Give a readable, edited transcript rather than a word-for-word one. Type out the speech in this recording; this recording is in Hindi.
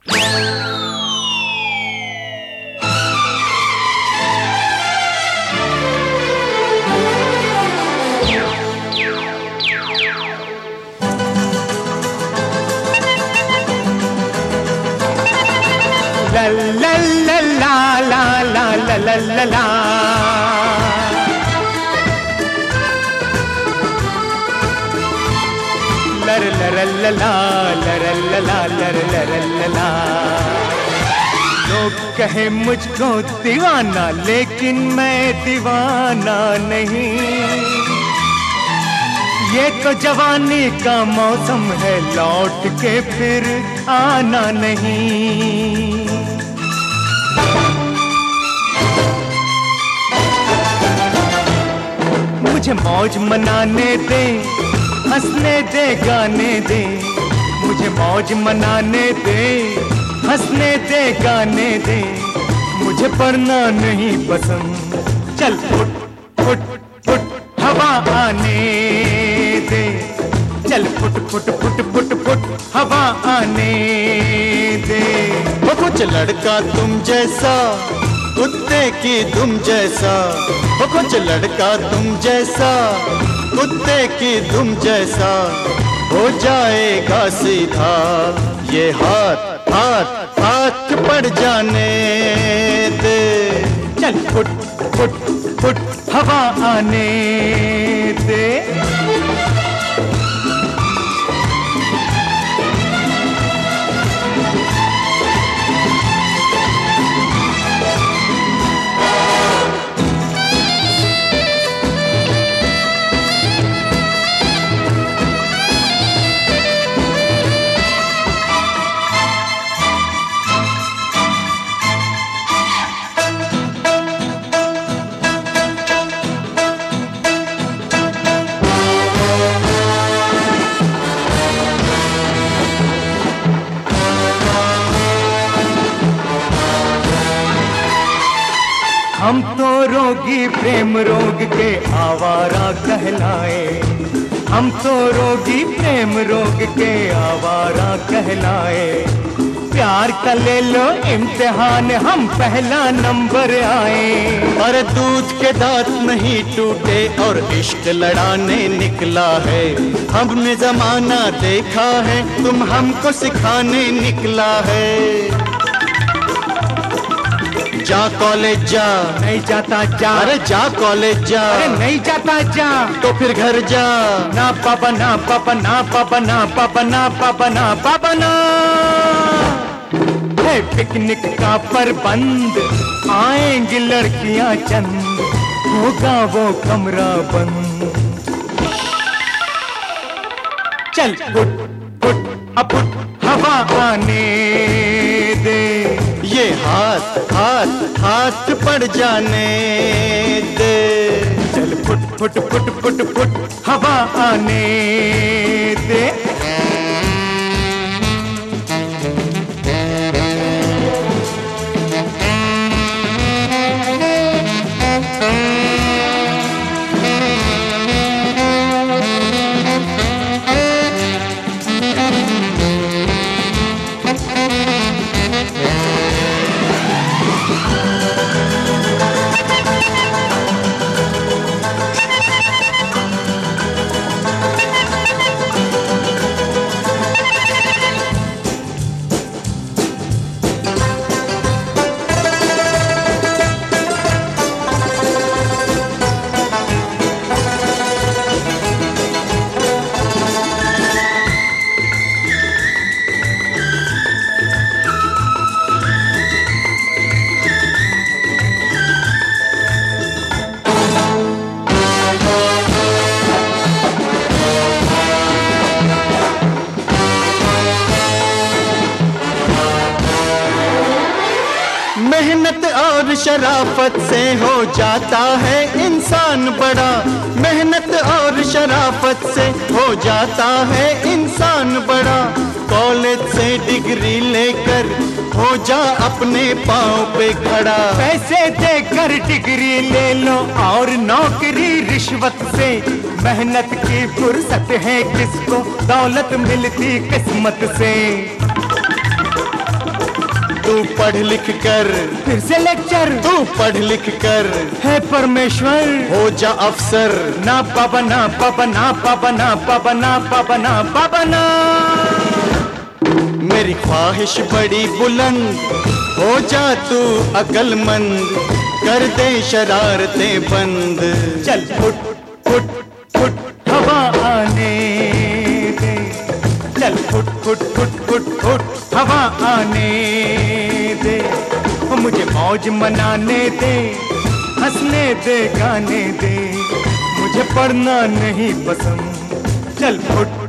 La la la la la la la la la. La la la la la la la la la la la. लोग कहे मुझको दीवाना, लेकिन मैं दीवाना नहीं। ये तो जवानी का मौसम है, लौट के फिर आना नहीं। मुझे मौज मनाने दे, हंसने दे, गाने दे। मुझे मौज मनाने दे, हंसने दे, गाने दे। मुझे पढ़ना नहीं पसंद, चल फुट फुट फुट हवा आने दे। चल फुट फुट फुट फुट फुट हवा आने दे। वो कुछ लड़का तुम जैसा, कुत्ते की तुम जैसा। वो कुछ लड़का तुम जैसा, कुत्ते की तुम जैसा। हो जाएगा सीधा ये हाथ हाथ हाथ पड़ जाने दे। चल फुट फुट फुट हवा आने दे। हम तो रोगी प्रेम रोग के आवारा कहलाए। हम तो रोगी प्रेम रोग के आवारा कहलाए। प्यार का ले लो इम्तिहान, हम पहला नंबर आए। और दूध के दांत नहीं टूटे और इश्क लड़ाने निकला है। हमने जमाना देखा है, तुम हमको सिखाने निकला है। जा कॉलेज जा, नहीं जाता जा। अरे जा कॉलेज जा, अरे नहीं जाता जा। तो फिर घर जा। ना पापा ना पापा ना पापा ना पापा ना पापा ना पापा ना। है पिकनिक का प्रबंध, आएंगी लड़कियां चंद, होगा वो कमरा बंद। चल फुट फुट अपुट हवा आने दे। ये हाथ हाथ हाथ पड़ जाने दे। चल फुट फुट फुट फुट फुट हवा आने दे। मेहनत और शराफत से हो जाता है इंसान बड़ा। मेहनत और शराफत से हो जाता है इंसान बड़ा। कॉलेज से डिग्री लेकर हो जा अपने पाँव पे खड़ा। पैसे देकर डिग्री ले लो और नौकरी रिश्वत से। मेहनत की फुर्सत है किसको, दौलत मिलती किस्मत से। पढ़ लिख कर, फिर से लेक्चर, तू पढ़ लिख कर, है परमेश्वर हो जा अफसर। ना बाबा ना बाबा ना बाबा ना बाबा ना बाबा ना बाबा ना। मेरी ख्वाहिश बड़ी बुलंद, हो जा तू अक्लमंद, कर दे शरारतें बंद। चल फुट फुट फुट हवा आने दे, चल फुट फुट फुट फुट फुट हवा आने दे। मुझे मौज मनाने दे, हंसने दे गाने दे, मुझे पढ़ना नहीं पसंद। चल फुट